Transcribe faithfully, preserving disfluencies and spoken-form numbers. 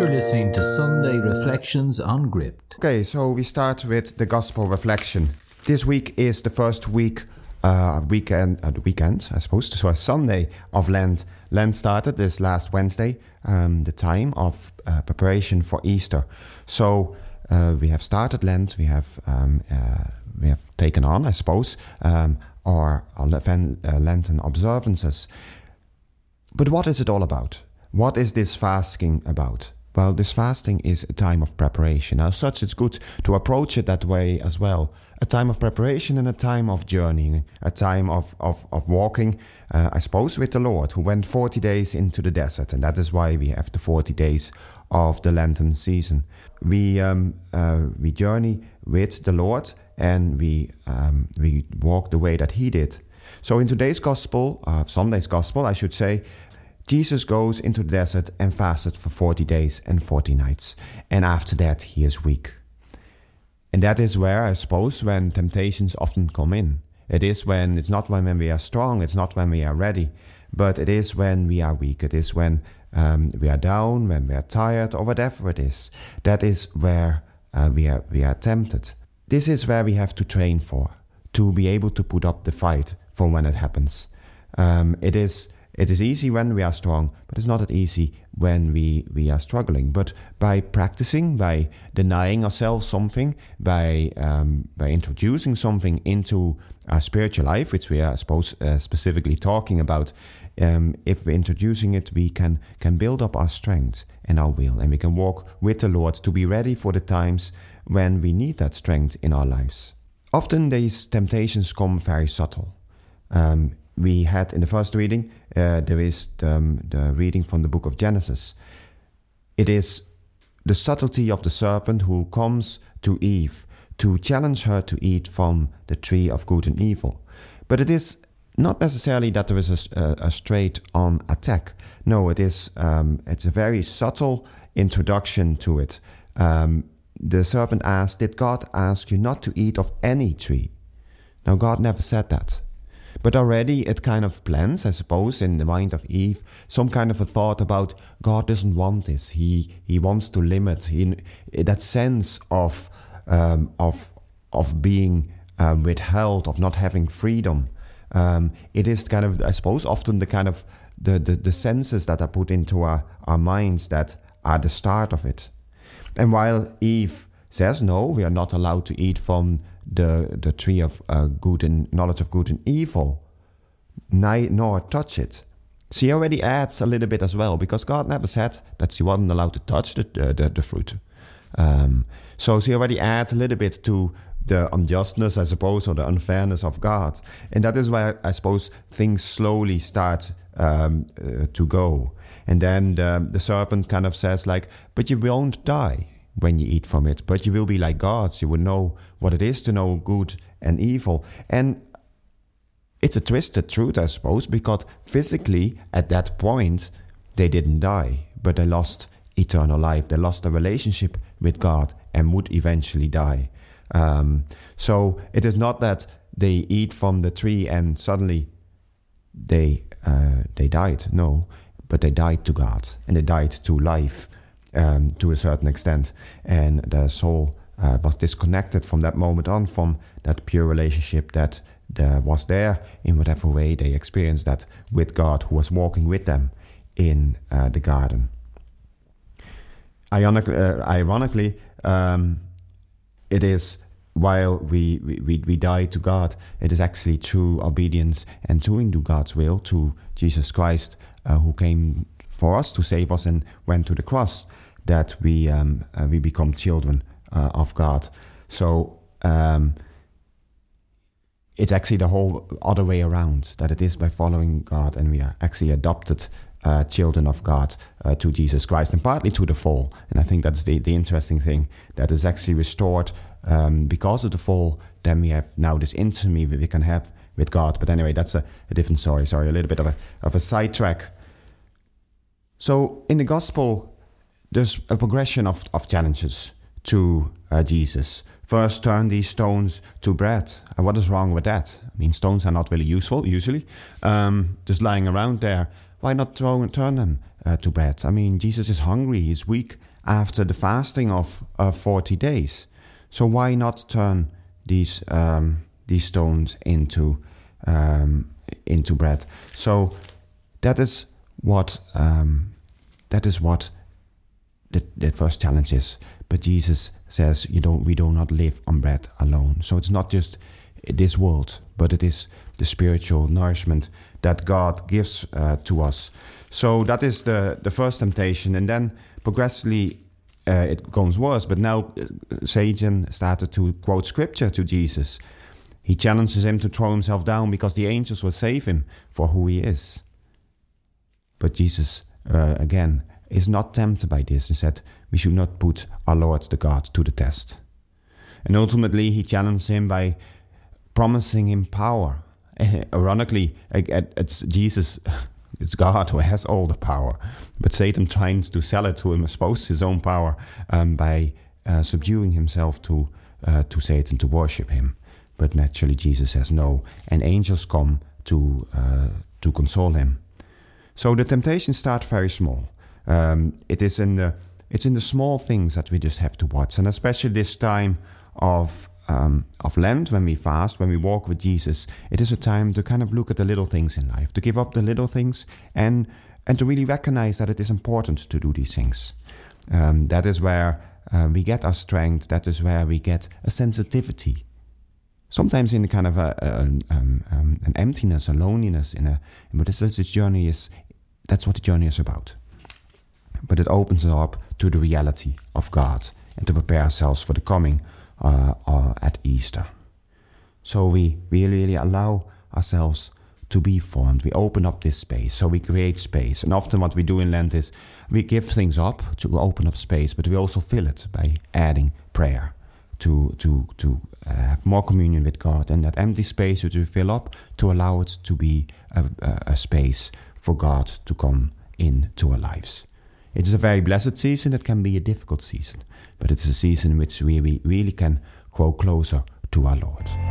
You're listening to Sunday Reflections on Gripped. Okay, so we start with the Gospel reflection. This week is the first week, uh, weekend, uh, the weekend, I suppose, so a Sunday of Lent. Lent started this last Wednesday, um, the time of uh, preparation for Easter. So uh, we have started Lent. We have um, uh, we have taken on, I suppose, um, our, our Lenten observances. But what is it all about? What is this fasting about? Well, this fasting is a time of preparation. As such, it's good to approach it that way as well. A time of preparation and a time of journeying, a time of, of, of walking, uh, I suppose, with the Lord, who went forty days into the desert. And that is why we have the forty days of the Lenten season. We um, uh, we journey with the Lord and we um, we walk the way that he did. So in today's gospel, uh, Sunday's gospel, I should say, Jesus goes into the desert and fasted for forty days and forty nights. And after that, he is weak. And that is where, I suppose, when temptations often come in. It is when, it's not when, when we are strong, it's not when we are ready, but it is when we are weak. It is when um, we are down, when we are tired, or whatever it is. That is where uh, we are we are tempted. This is where we have to train for, to be able to put up the fight for when it happens. Um, it is... It is easy when we are strong, but it's not that easy when we, we are struggling. But by practicing, by denying ourselves something, by um, by introducing something into our spiritual life, which we are, I suppose, uh, specifically talking about, um, if we're introducing it, we can, can build up our strength and our will, and we can walk with the Lord to be ready for the times when we need that strength in our lives. Often these temptations come very subtle. Um, We had in the first reading, uh, there is the, um, the reading from the book of Genesis. It is the subtlety of the serpent who comes to Eve to challenge her to eat from the tree of good and evil. But it is not necessarily that there is a, a, a straight-on attack. No, it is. Um, it's a very subtle introduction to it. Um, the serpent asked, "Did God ask you not to eat of any tree?" Now, God never said that. But already it kind of plants, I suppose, in the mind of Eve, some kind of a thought about God doesn't want this. He he wants to limit. He, that sense of um, of of being um, withheld, of not having freedom. Um, it is kind of, I suppose, often the kind of the, the, the senses that are put into our, our minds that are the start of it. And while Eve says, no, we are not allowed to eat from the the tree of uh, good and knowledge of good and evil, nor touch it. She already adds a little bit as well, because God never said that she wasn't allowed to touch the uh, the, the fruit. Um, so she already adds a little bit to the unjustness, I suppose, or the unfairness of God. And that is where, I suppose, things slowly start um, uh, to go. And then the, the serpent kind of says, like, but you won't die when you eat from it, but you will be like gods. You will know what it is to know good and evil. And it's a twisted truth, I suppose, because physically, at that point, they didn't die, but they lost eternal life. They lost the relationship with God and would eventually die. Um, so it is not that they eat from the tree and suddenly they uh, they died. No, but they died to God and they died to life. Um, to a certain extent, and their soul uh, was disconnected from that moment on from that pure relationship that there was there in whatever way they experienced that with God, who was walking with them in uh, the garden. Ionic, uh, ironically, um, it is while we, we, we die to God, it is actually through obedience and doing to God's will, to Jesus Christ, uh, who came for us to save us and went to the cross, that we um, uh, we become children uh, of God. So um, it's actually the whole other way around, that it is by following God and we are actually adopted uh, children of God uh, to Jesus Christ, and partly to the fall. And I think that's the, the interesting thing, that is actually restored um, because of the fall. Then we have now this intimacy we can have with God. But anyway, that's a, a different story. Sorry, a little bit of a of a sidetrack. So in the gospel, there's a progression of, of challenges to uh, Jesus. First, turn these stones to bread. And what is wrong with that? I mean, stones are not really useful, usually, um, just lying around there. why not throw, turn them uh, to bread? I mean, Jesus is hungry, he's weak after the fasting of uh, forty days. So why not turn these um, these stones into um, into bread? So that is what um, that is what the, the first challenge is. But Jesus says, you don't we do not live on bread alone. So it's not just this world, but it is the spiritual nourishment that God gives uh, to us. So that is the, the first temptation. And then progressively uh, it goes worse. But now uh, Satan started to quote scripture to Jesus. He challenges him to throw himself down because the angels will save him for who he is. But Jesus, uh, again, is not tempted by this. He said, we should not put our Lord the God to the test. And ultimately he challenged him by promising him power. Ironically, it's Jesus, it's God who has all the power. But Satan tries to sell it to him, expose his own power um, by uh, subduing himself to uh, to Satan, to worship him. But naturally Jesus says no, and angels come to uh, to console him. So the temptations start very small. Um, it is in the it's in the small things that we just have to watch, and especially this time of um, of Lent, when we fast, when we walk with Jesus, it is a time to kind of look at the little things in life, to give up the little things, and and to really recognize that it is important to do these things. Um, that is where uh, we get our strength. That is where we get a sensitivity. Sometimes in a kind of a, a, um, um, an emptiness, a loneliness. In a, but this, this journey is that's what the journey is about. But it opens us up to the reality of God and to prepare ourselves for the coming uh, uh, at Easter. So we, we really allow ourselves to be formed. We open up this space, so we create space. And often what we do in Lent is we give things up to open up space, but we also fill it by adding prayer to to to uh, have more communion with God. And that empty space which we fill up, to allow it to be a, a, a space for God to come into our lives. It is a very blessed season. It can be a difficult season, but it is a season in which we, we really can grow closer to our Lord.